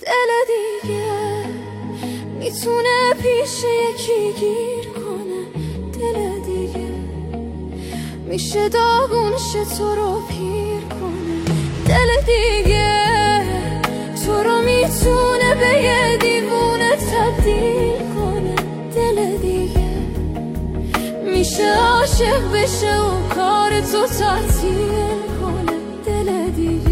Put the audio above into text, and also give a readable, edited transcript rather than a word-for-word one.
دل دیگه میتونه پیش یکی گیر کنه، دل دیگه میشه داغونش تو رو پیر کنه، دل دیگه تو رو میتونه به یه دیوونه تبدیل کنه، دل دیگه میشه عاشق بشه و کار تو تعطیل کنه، دل دیگه